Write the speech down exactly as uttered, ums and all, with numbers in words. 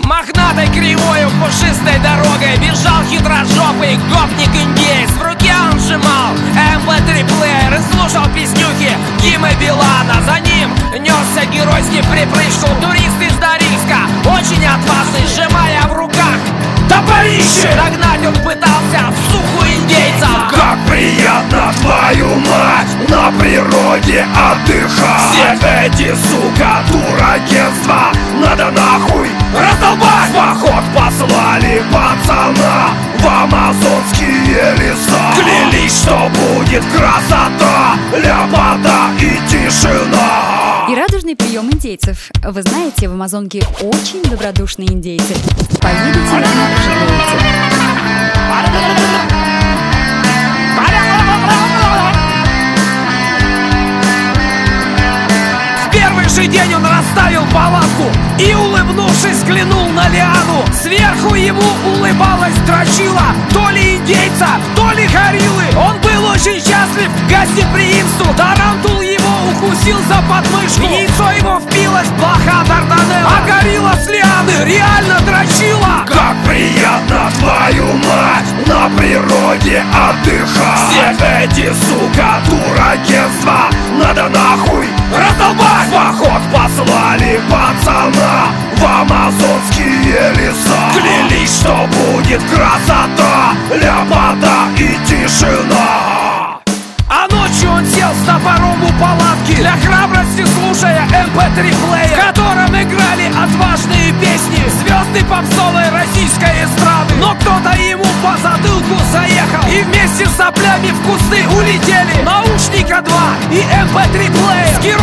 Мохнатой кривою пушистой дорогой бежал хитрожопый гопник-индеец. В руке он сжимал эм пэ три плеер и слушал песнюхи Димы Билана. За ним несся герой с неприпрыжку, турист из Норильска, очень отважный, сжимая в руках топорище. Догнать он пытался суху индейца. Как приятно, твою мать, на природе отдыхать. Все эти, сука, турагентства надо нахуй раздолбать. В поход послали пацана в амазонские леса. Клялись, что будет красота, ляпота и тишина. И радужный прием индейцев. Вы знаете, в Амазонке очень добродушные индейцы. Поедете и пожалеете. В первый же день он расставил палатку и, улыбнувшись, взглянул на лиану. Сверху ему улыбалась дрочила, то ли индейца, то ли гориллы. Он был очень счастлив гостеприимству. Тарантул его укусил за подмышку, в яйцо его впилась плоха Дарданелла, а горилла с лианы реально дрочила. Как приятно, твою мать, на природе отдыхать. Все эти, сука, турагентства надо нахуй раздолбать. В поход послали пацана в амазонские леса. Клялись, что будет красота, ляпота и тишина. А ночью он сел с топором у палатки, для храбрости слушая эм пэ три плеер, в котором играли отважные песни звезды попсовой российской эстрады. Но кто-то ему по затылку заехал, и вместе с соплями в кусты улетели наушника два и эм пэ три плеер.